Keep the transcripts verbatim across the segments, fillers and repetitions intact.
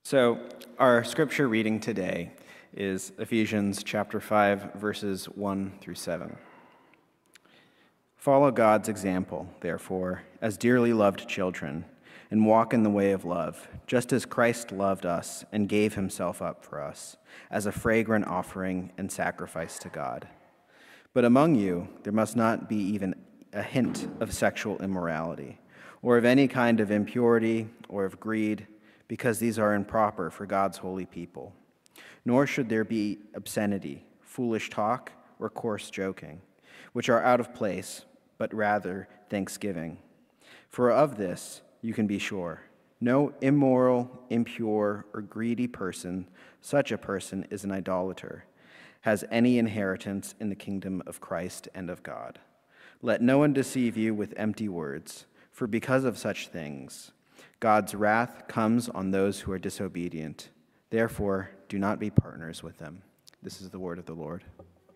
So our scripture reading today is Ephesians chapter five, verses one through seven. Follow God's example, therefore, as dearly loved children, and walk in the way of love, just as Christ loved us and gave himself up for us, as a fragrant offering and sacrifice to God. But among you there must not be even a hint of sexual immorality, or of any kind of impurity, or of greed, because these are improper for God's holy people. Nor should there be obscenity, foolish talk, or coarse joking, which are out of place, but rather thanksgiving. For of this you can be sure, no immoral, impure, or greedy person, such a person is an idolater, has any inheritance in the kingdom of Christ and of God. Let no one deceive you with empty words, for because of such things, God's wrath comes on those who are disobedient. Therefore, do not be partners with them. This is the word of the Lord.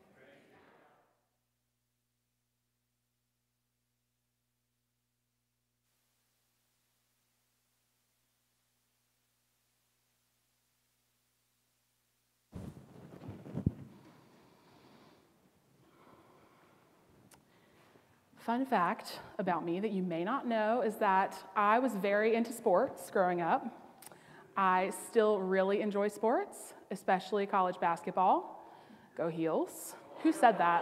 Fun fact about me that you may not know is that I was very into sports growing up. I still really enjoy sports, especially college basketball. Go Heels. Who said that?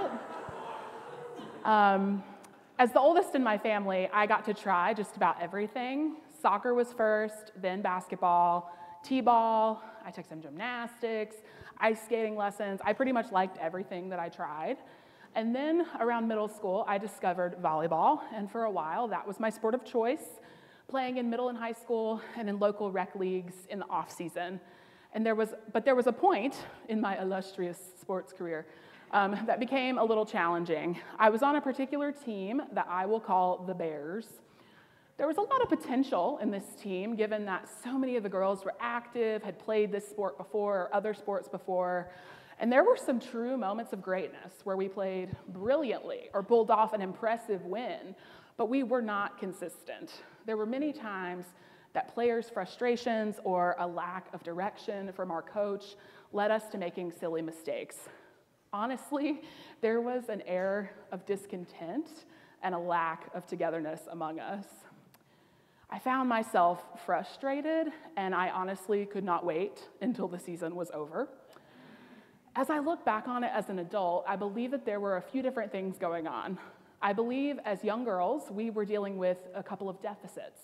What? Um, as the oldest in my family, I got to try just about everything. Soccer was first, then basketball, t-ball. I took some gymnastics, ice skating lessons. I pretty much liked everything that I tried. And then around middle school, I discovered volleyball, and for a while, that was my sport of choice, playing in middle and high school and in local rec leagues in the off season. And there was, but there was a point in my illustrious sports career um, that became a little challenging. I was on a particular team that I will call the Bears. There was a lot of potential in this team, given that so many of the girls were active, had played this sport before, or other sports before. And there were some true moments of greatness where we played brilliantly or pulled off an impressive win, but we were not consistent. There were many times that players' frustrations or a lack of direction from our coach led us to making silly mistakes. Honestly, there was an air of discontent and a lack of togetherness among us. I found myself frustrated, and I honestly could not wait until the season was over. As I look back on it as an adult, I believe that there were a few different things going on. I believe as young girls, we were dealing with a couple of deficits.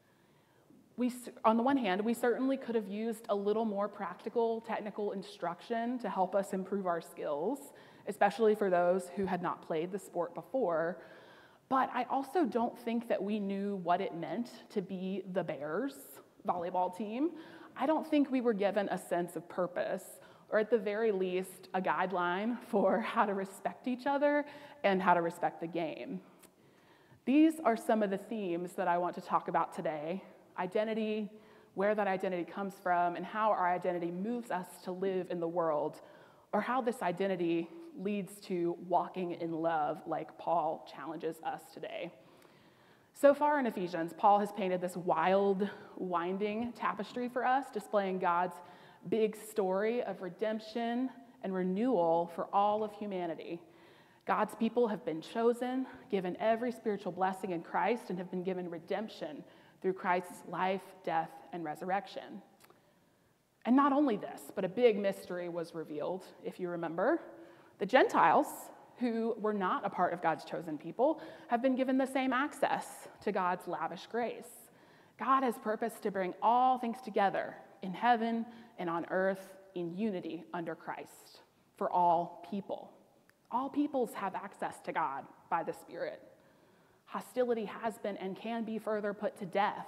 We, on the one hand, we certainly could have used a little more practical, technical instruction to help us improve our skills, especially for those who had not played the sport before. But I also don't think that we knew what it meant to be the Bears volleyball team. I don't think we were given a sense of purpose, or at the very least, a guideline for how to respect each other and how to respect the game. These are some of the themes that I want to talk about today: identity, where that identity comes from, and how our identity moves us to live in the world, or how this identity leads to walking in love like Paul challenges us today. So far in Ephesians, Paul has painted this wild, winding tapestry for us, displaying God's big story of redemption and renewal for all of humanity. God's people have been chosen, given every spiritual blessing in Christ, and have been given redemption through Christ's life, death, and resurrection. And not only this, but a big mystery was revealed, if you remember. The Gentiles, who were not a part of God's chosen people, have been given the same access to God's lavish grace. God has purposed to bring all things together in heaven and on earth in unity under Christ for all people. All peoples have access to God by the Spirit. Hostility has been and can be further put to death.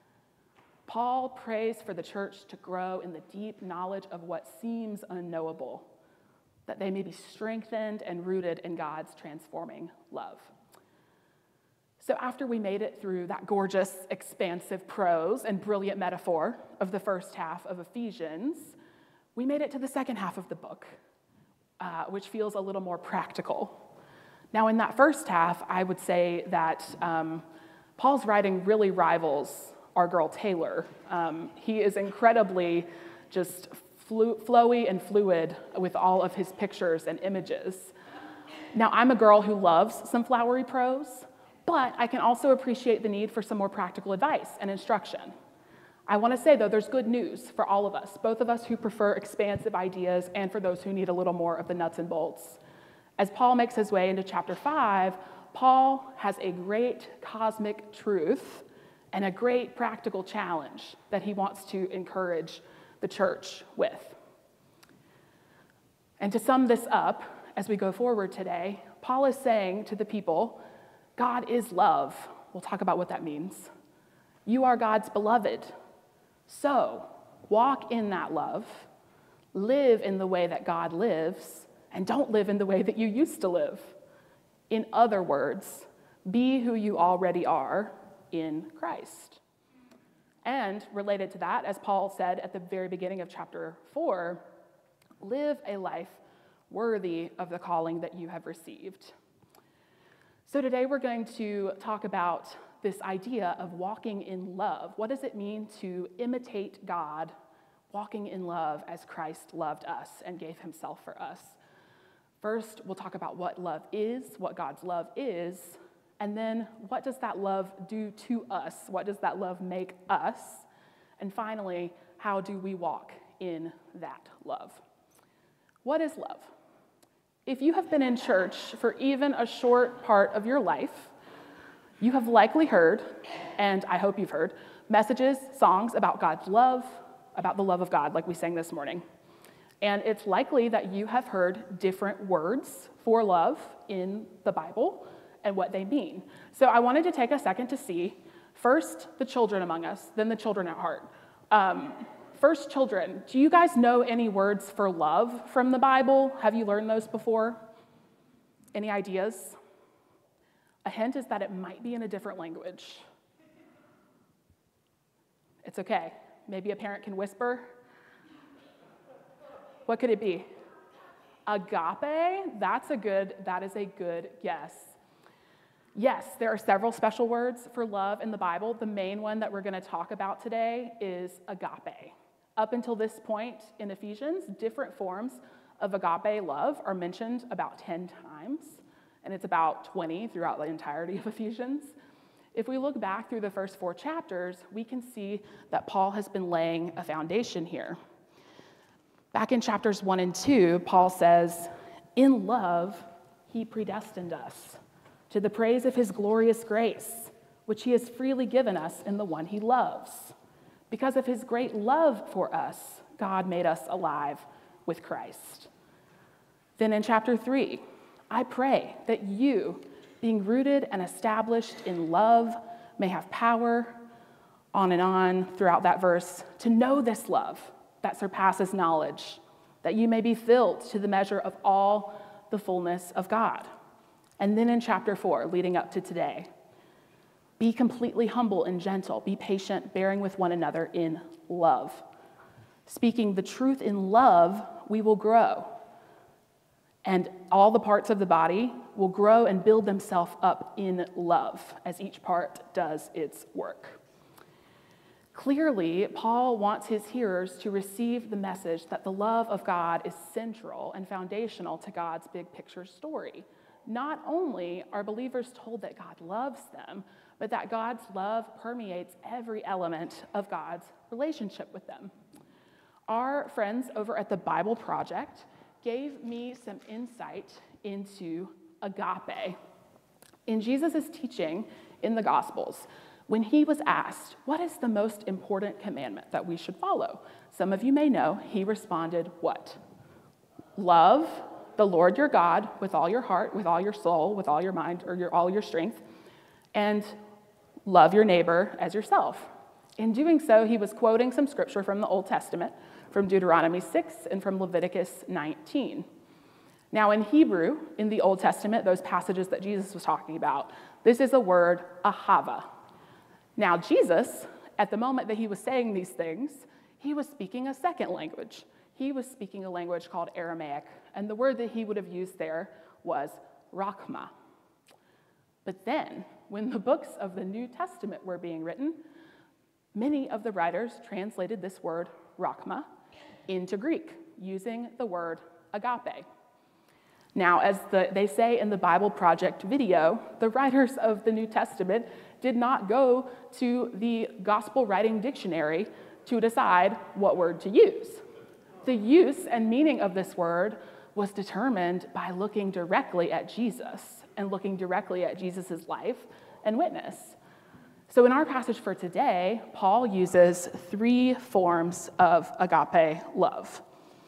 Paul prays for the church to grow in the deep knowledge of what seems unknowable, that they may be strengthened and rooted in God's transforming love. So after we made it through that gorgeous, expansive prose and brilliant metaphor of the first half of Ephesians, we made it to the second half of the book, uh, which feels a little more practical. Now, in that first half, I would say that um, Paul's writing really rivals our girl Taylor. Um, he is incredibly just flu- flowy and fluid with all of his pictures and images. Now, I'm a girl who loves some flowery prose, but I can also appreciate the need for some more practical advice and instruction. I want to say, though, there's good news for all of us, both of us who prefer expansive ideas and for those who need a little more of the nuts and bolts. As Paul makes his way into chapter five, Paul has a great cosmic truth and a great practical challenge that he wants to encourage the church with. And to sum this up, as we go forward today, Paul is saying to the people, God is love. We'll talk about what that means. You are God's beloved. So, walk in that love, live in the way that God lives, and don't live in the way that you used to live. In other words, be who you already are in Christ. And related to that, as Paul said at the very beginning of chapter four, live a life worthy of the calling that you have received. So today we're going to talk about this idea of walking in love. What does it mean to imitate God, walking in love as Christ loved us and gave himself for us? First, we'll talk about what love is, what God's love is, and then what does that love do to us? What does that love make us? And finally, how do we walk in that love? What is love? If you have been in church for even a short part of your life, you have likely heard, and I hope you've heard, messages, songs about God's love, about the love of God, like we sang this morning. And it's likely that you have heard different words for love in the Bible and what they mean. So I wanted to take a second to see, first, the children among us, then the children at heart. Um, first, children, do you guys know any words for love from the Bible? Have you learned those before? Any ideas? A hint is that it might be in a different language. It's okay. Maybe a parent can whisper. What could it be? Agape? That's a good, that is a good guess. Yes, there are several special words for love in the Bible. The main one that we're going to talk about today is agape. Up until this point in Ephesians, different forms of agape love are mentioned about ten times. And it's about twenty throughout the entirety of Ephesians. If we look back through the first four chapters, we can see that Paul has been laying a foundation here. Back in chapters one and two, Paul says, in love, he predestined us to the praise of his glorious grace, which he has freely given us in the one he loves. Because of his great love for us, God made us alive with Christ. Then in chapter three, I pray that you, being rooted and established in love, may have power, on and on throughout that verse, to know this love that surpasses knowledge, that you may be filled to the measure of all the fullness of God. And then in chapter four, leading up to today, be completely humble and gentle, be patient, bearing with one another in love. Speaking the truth in love, we will grow. And all the parts of the body will grow and build themselves up in love as each part does its work. Clearly, Paul wants his hearers to receive the message that the love of God is central and foundational to God's big picture story. Not only are believers told that God loves them, but that God's love permeates every element of God's relationship with them. Our friends over at the Bible Project gave me some insight into agape. In Jesus' teaching in the Gospels, when he was asked, what is the most important commandment that we should follow? Some of you may know, he responded, what? Love the Lord your God with all your heart, with all your soul, with all your mind, or your, all your strength, and love your neighbor as yourself. In doing so, he was quoting some scripture from the Old Testament, from Deuteronomy six and from Leviticus nineteen. Now in Hebrew, in the Old Testament, those passages that Jesus was talking about, this is a word, ahava. Now Jesus, at the moment that he was saying these things, he was speaking a second language. He was speaking a language called Aramaic, and the word that he would have used there was rachma. But then, when the books of the New Testament were being written, Many of the writers translated this word, rachma, into Greek, using the word agape. Now, as the, they say in the Bible Project video, the writers of the New Testament did not go to the Gospel Writing Dictionary to decide what word to use. The use and meaning of this word was determined by looking directly at Jesus and looking directly at Jesus' life and witness. So in our passage for today, Paul uses three forms of agape love.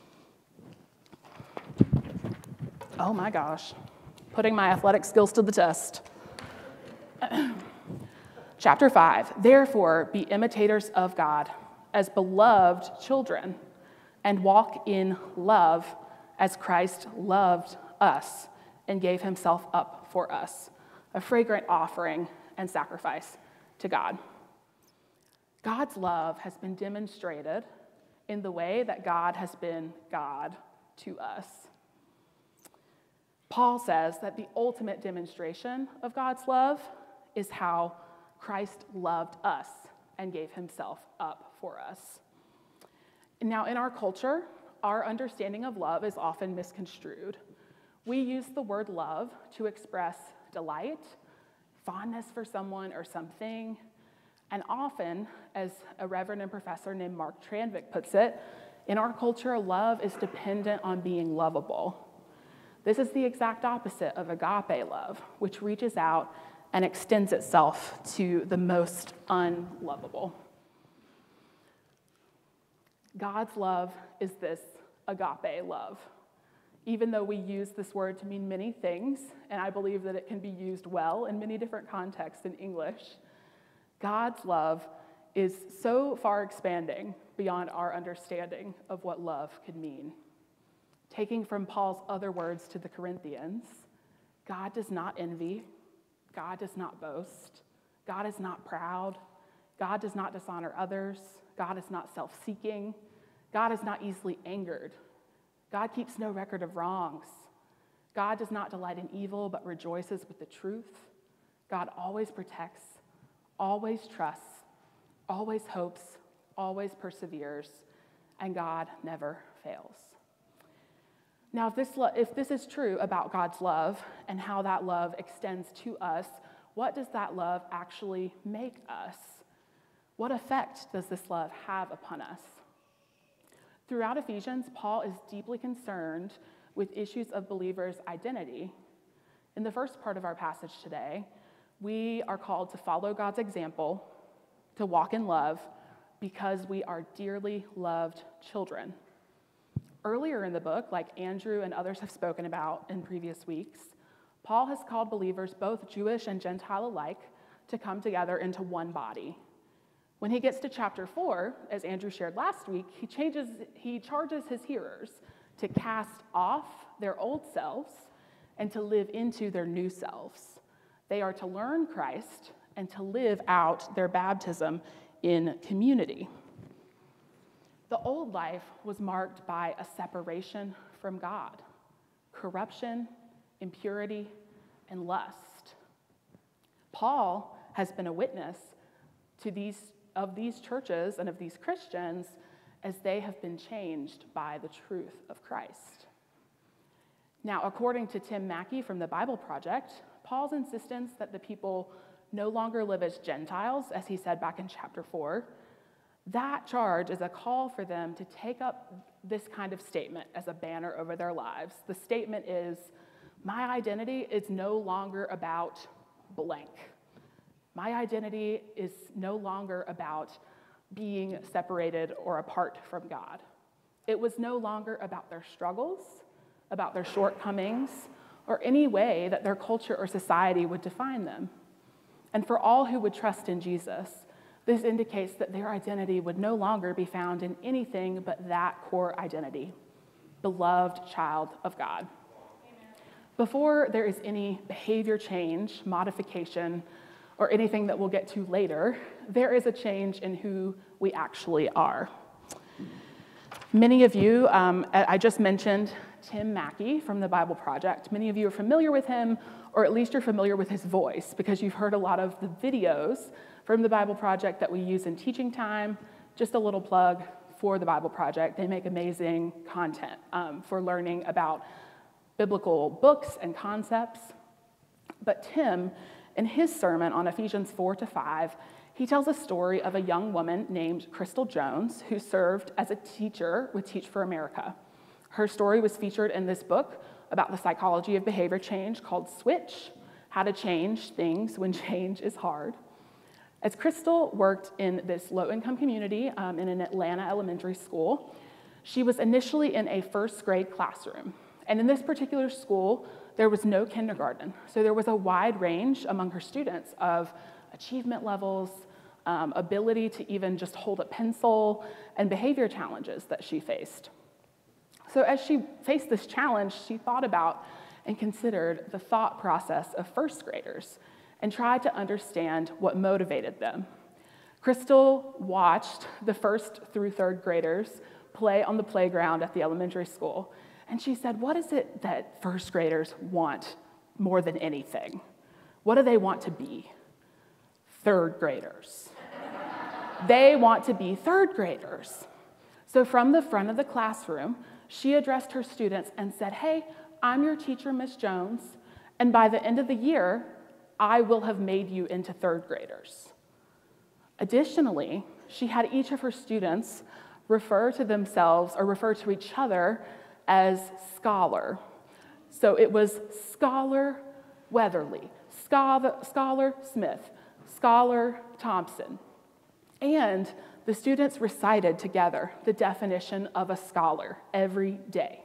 Oh my gosh, putting my athletic skills to the test. Chapter five, therefore be imitators of God as beloved children and walk in love as Christ loved us and gave himself up for us, a fragrant offering and sacrifice to God. God's love has been demonstrated in the way that God has been God to us. Paul says that the ultimate demonstration of God's love is how Christ loved us and gave himself up for us. Now, in our culture, our understanding of love is often misconstrued. We use the word love to express delight, fondness for someone or something, and often, as a reverend and professor named Mark Tranvik puts it, in our culture, love is dependent on being lovable. This is the exact opposite of agape love, which reaches out and extends itself to the most unlovable. God's love is this agape love. Even though we use this word to mean many things, and I believe that it can be used well in many different contexts in English, God's love is so far expanding beyond our understanding of what love could mean. Taking from Paul's other words to the Corinthians, God does not envy, God does not boast, God is not proud, God does not dishonor others, God is not self-seeking, God is not easily angered, God keeps no record of wrongs, God does not delight in evil but rejoices with the truth, God always protects, always trusts, always hopes, always perseveres, and God never fails. Now, if this, lo- if this is true about God's love and how that love extends to us, what does that love actually make us? What effect does this love have upon us? Throughout Ephesians, Paul is deeply concerned with issues of believers' identity. In the first part of our passage today, we are called to follow God's example, to walk in love, because we are dearly loved children. Earlier in the book, like Andrew and others have spoken about in previous weeks, Paul has called believers, both Jewish and Gentile alike, to come together into one body. When he gets to chapter four, as Andrew shared last week, he, changes, he charges his hearers to cast off their old selves and to live into their new selves. They are to learn Christ and to live out their baptism in community. The old life was marked by a separation from God, corruption, impurity, and lust. Paul has been a witness to these of these churches and of these Christians as they have been changed by the truth of Christ. Now, according to Tim Mackie from the Bible Project, Paul's insistence that the people no longer live as Gentiles, as he said back in chapter four, that charge is a call for them to take up this kind of statement as a banner over their lives. The statement is, my identity is no longer about blank. My identity is no longer about being separated or apart from God. It was no longer about their struggles, about their shortcomings, or any way that their culture or society would define them. And for all who would trust in Jesus, this indicates that their identity would no longer be found in anything but that core identity, beloved child of God. Amen. Before there is any behavior change, modification, or anything that we'll get to later, there is a change in who we actually are. Many of you, um, I just mentioned Tim Mackie from the Bible Project. Many of you are familiar with him, or at least you're familiar with his voice, because you've heard a lot of the videos from the Bible Project that we use in teaching time. Just a little plug for the Bible Project. They make amazing content um, for learning about biblical books and concepts. But Tim, in his sermon on Ephesians four to five, he tells a story of a young woman named Crystal Jones who served as a teacher with Teach for America. Her story was featured in this book about the psychology of behavior change called Switch, How to Change Things When Change is Hard. As Crystal worked in this low-income community um, in an Atlanta elementary school, she was initially in a first grade classroom. And in this particular school, there was no kindergarten. So there was a wide range among her students of achievement levels, um, ability to even just hold a pencil, and behavior challenges that she faced. So as she faced this challenge, she thought about and considered the thought process of first graders and tried to understand what motivated them. Crystal watched the first through third graders play on the playground at the elementary school, and she said, what is it that first graders want more than anything? What do they want to be? Third graders. They want to be third graders. So from the front of the classroom, she addressed her students and said, hey, I'm your teacher, Miss Jones, and by the end of the year, I will have made you into third graders. Additionally, she had each of her students refer to themselves or refer to each other as scholar. So it was Scholar Weatherly, Scholar, Scholar Smith, Scholar Thompson. And the students recited together the definition of a scholar every day.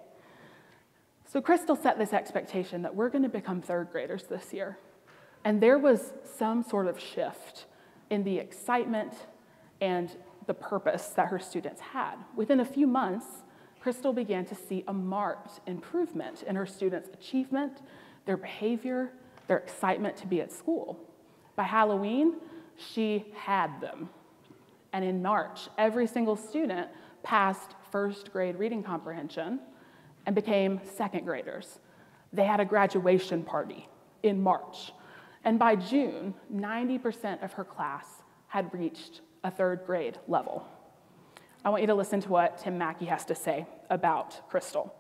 So Crystal set this expectation that we're going to become third graders this year. And there was some sort of shift in the excitement and the purpose that her students had. Within a few months, Crystal began to see a marked improvement in her students' achievement, their behavior, their excitement to be at school. By Halloween, she had them. And in March, every single student passed first grade reading comprehension and became second graders. They had a graduation party in March. And by June, ninety percent of her class had reached a third grade level. I want you to listen to what Tim Mackey has to say about Crystal.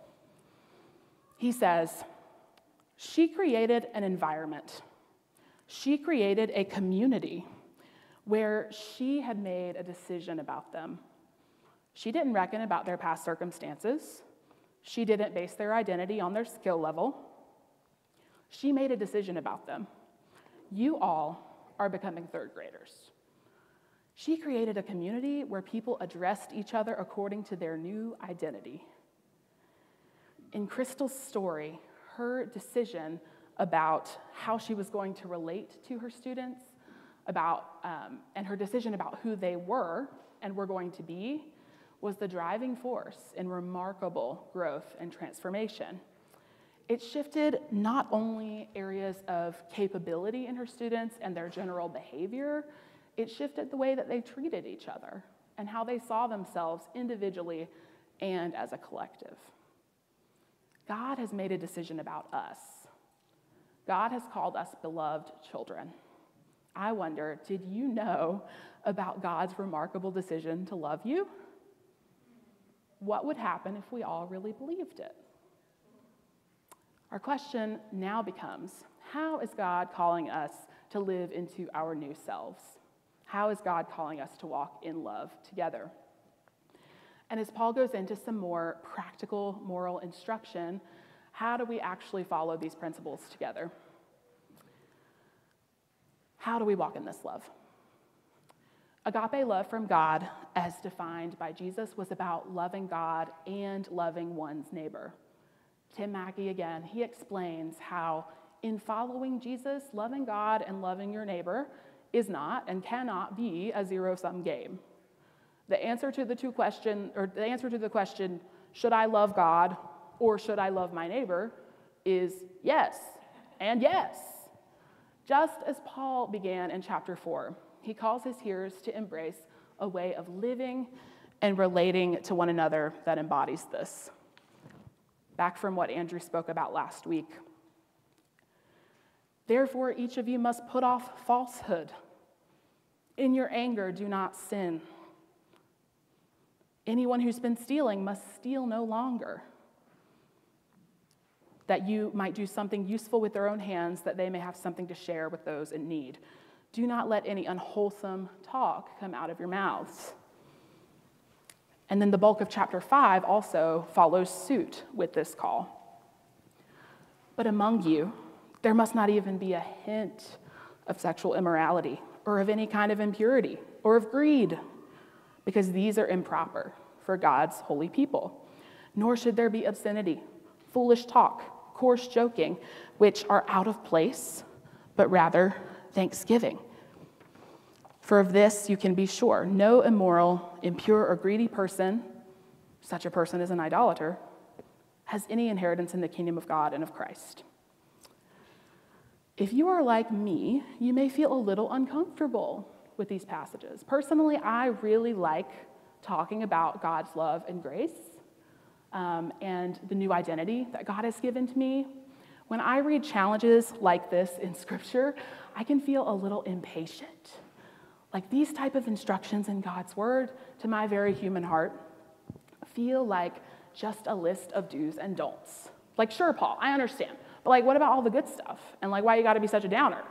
He says, she created an environment. She created a community where she had made a decision about them. She didn't reckon about their past circumstances. She didn't base their identity on their skill level. She made a decision about them. You all are becoming third graders. She created a community where people addressed each other according to their new identity. In Crystal's story, her decision about how she was going to relate to her students, about um, and her decision about who they were and were going to be, was the driving force in remarkable growth and transformation. It shifted not only areas of capability in her students and their general behavior, it shifted the way that they treated each other and how they saw themselves individually and as a collective. God has made a decision about us. God has called us beloved children. I wonder, did you know about God's remarkable decision to love you? What would happen if we all really believed it? Our question now becomes, how is God calling us to live into our new selves? How is God calling us to walk in love together? And as Paul goes into some more practical moral instruction, how do we actually follow these principles together? How do we walk in this love? Agape love from God, as defined by Jesus, was about loving God and loving one's neighbor. Tim Mackey, again, he explains how in following Jesus, loving God and loving your neighbor is not and cannot be a zero-sum game. The answer to the two question, or the answer to the question, should I love God or should I love my neighbor, is yes and yes. Just as Paul began in chapter four, he calls his hearers to embrace a way of living and relating to one another that embodies this. Back from what Andrew spoke about last week. Therefore, each of you must put off falsehood In your anger, do not sin. Anyone who's been stealing must steal no longer, that you might do something useful with their own hands, that they may have something to share with those in need. Do not let any unwholesome talk come out of your mouths. And then the bulk of chapter five also follows suit with this call. But among you, there must not even be a hint of sexual immorality, or of any kind of impurity, or of greed, because these are improper for God's holy people. Nor should there be obscenity, foolish talk, coarse joking, which are out of place, but rather thanksgiving. For of this you can be sure, no immoral, impure, or greedy person, such a person is an idolater, has any inheritance in the kingdom of God and of Christ. If you are like me, you may feel a little uncomfortable with these passages. Personally, I really like talking about God's love and grace um, and the new identity that God has given to me. When I read challenges like this in Scripture, I can feel a little impatient. Like these type of instructions in God's word, to my very human heart, feel like just a list of do's and don'ts. Like, sure, Paul, I understand. But like, what about all the good stuff? And like, why you gotta be such a downer?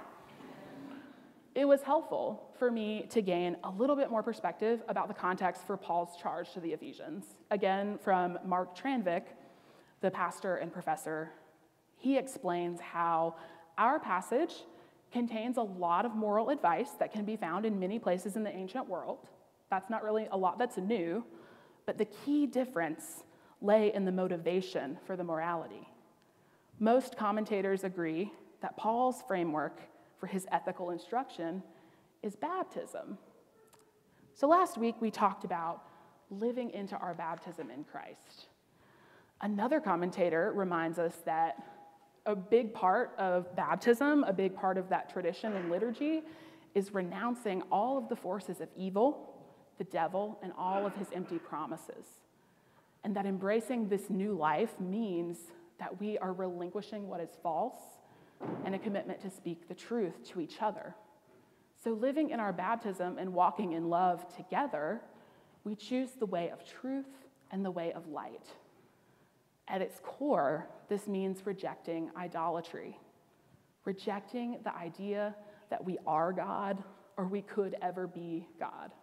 It was helpful for me to gain a little bit more perspective about the context for Paul's charge to the Ephesians. Again, from Mark Tranvik, the pastor and professor, he explains how our passage contains a lot of moral advice that can be found in many places in the ancient world. That's not really a lot that's new, but the key difference lay in the motivation for the morality. Most commentators agree that Paul's framework for his ethical instruction is baptism. So last week we talked about living into our baptism in Christ. Another commentator reminds us that a big part of baptism, a big part of that tradition and liturgy, is renouncing all of the forces of evil, the devil, and all of his empty promises. And that embracing this new life means that we are relinquishing what is false and a commitment to speak the truth to each other. So living in our baptism and walking in love together, we choose the way of truth and the way of light. At its core, this means rejecting idolatry, rejecting the idea that we are God or we could ever be God.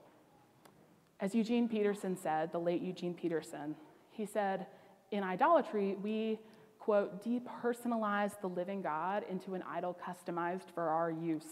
As Eugene Peterson said, the late Eugene Peterson, he said, in idolatry, we, quote, depersonalize the living God into an idol customized for our use.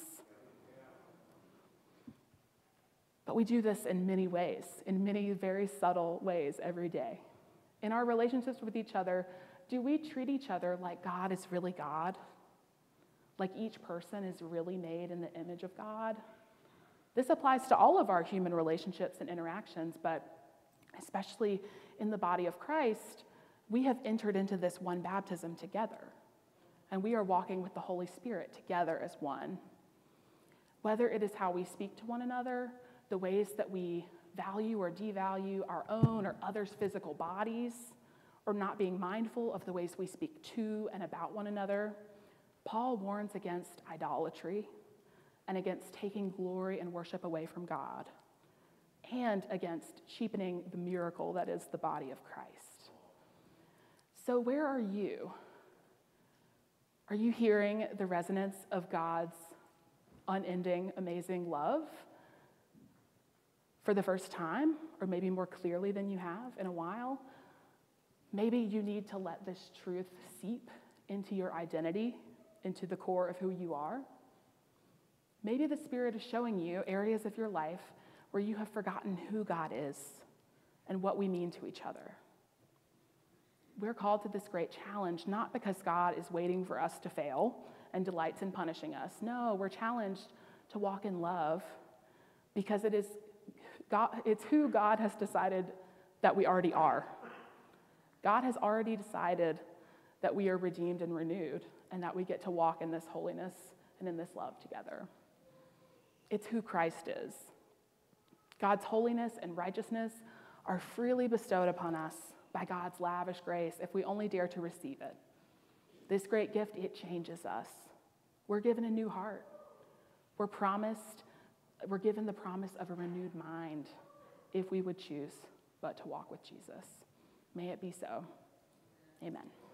But we do this in many ways, in many very subtle ways every day. In our relationships with each other, do we treat each other like God is really God? Like each person is really made in the image of God? This applies to all of our human relationships and interactions, but especially in the body of Christ, we have entered into this one baptism together, and we are walking with the Holy Spirit together as one. Whether it is how we speak to one another, the ways that we value or devalue our own or others' physical bodies, or not being mindful of the ways we speak to and about one another, Paul warns against idolatry and against taking glory and worship away from God, and against cheapening the miracle that is the body of Christ. So where are you? Are you hearing the resonance of God's unending, amazing love for the first time, or maybe more clearly than you have in a while? Maybe you need to let this truth seep into your identity, into the core of who you are. Maybe the Spirit is showing you areas of your life where you have forgotten who God is and what we mean to each other. We're called to this great challenge, not because God is waiting for us to fail and delights in punishing us. No, we're challenged to walk in love because it is God, it's who God has decided that we already are. God has already decided that we are redeemed and renewed, and that we get to walk in this holiness and in this love together. It's who Christ is. God's holiness and righteousness are freely bestowed upon us by God's lavish grace if we only dare to receive it. This great gift, it changes us. We're given a new heart. We're promised we're given the promise of a renewed mind if we would choose but to walk with Jesus. May it be so. Amen.